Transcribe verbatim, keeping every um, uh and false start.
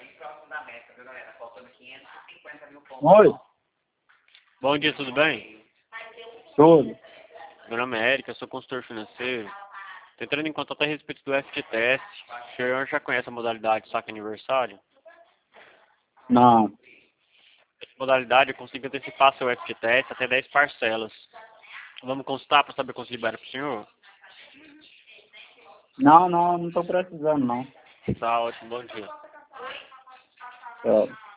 Oi, Bom dia, tudo bem? tudo. Meu nome é Érica, eu sou consultor financeiro. Estou entrando em contato a respeito do F G T S. O senhor já conhece a modalidade saque aniversário? Não, Essa modalidade eu consigo antecipar seu F G T S até dez parcelas. Vamos consultar para saber quanto libera para o senhor? não, não, não tô precisando não. Tá ótimo, bom dia. Tchau.